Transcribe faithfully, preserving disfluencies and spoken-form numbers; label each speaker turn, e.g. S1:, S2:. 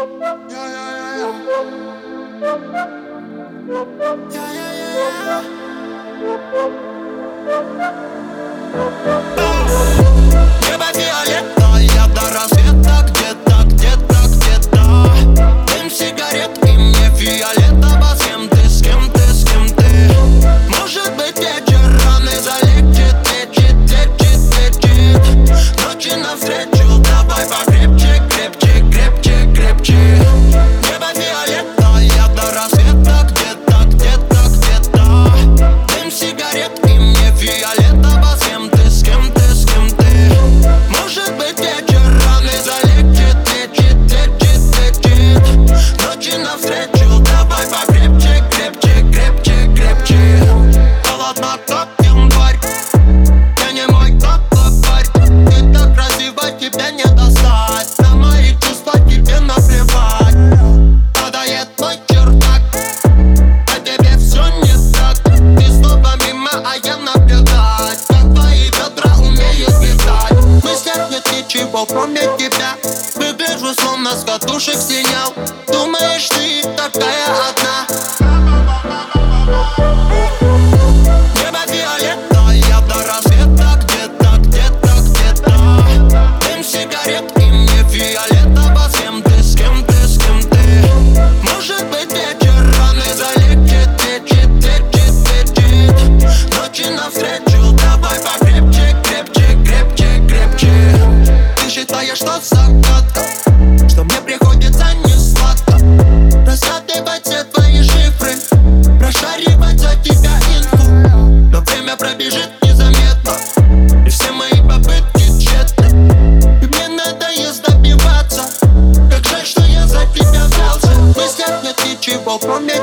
S1: Небо фиолетовое до рассвета, где-то, где-то, где-то. Дым сигарет и мне фиолетово. С кем ты, с кем ты, с кем ты? Может быть вечер рано залечит, лечит, лечит, лечит. Ночи навстречу, давай покрепче, крепче, крепче, крепче. Небо фиолетовое до рассвета, где-то, где-то, где-то. Дым сигарет и мне фиолетово. С кем ты, с кем ты, с кем ты? Может быть вечер рано залечит, лечит, лечит, лечит. Ночи навстречу, давай покрепче, крепче, крепче, крепче. Холодно, как январь. Я не мой, как лопарь. Ты так красива, тебя не достать. На мои чувства тебе наплевать. Падает мой чердак, а тебе все не так. Ты снова мимо, а я наблюдать, как твои бедра умеют летать. В мыслях нет ничего, кроме тебя. Выгляжу, словно с катушек слинял. Думаешь, ты такая одна. Небо фиолетовое до рассвета, где-то, где-то, где-то. Дым сигарет и мне фиолетово. С кем ты, с кем ты, с кем ты? Может быть вечер рано залечит, лечит, лечит, лечит. Ночи навстречу, давай покрепче, крепче, крепче, крепче. Ты считаешь, что загадка, что мне приходится не сладко. Рассматривать все твои шифры, прошаривать за тебя инфу. Но время пробежит незаметно, и все мои попытки тщетны. И мне надоест добиваться. Как жаль, что я за тебя взялся. В мыслях нет ничего, кроме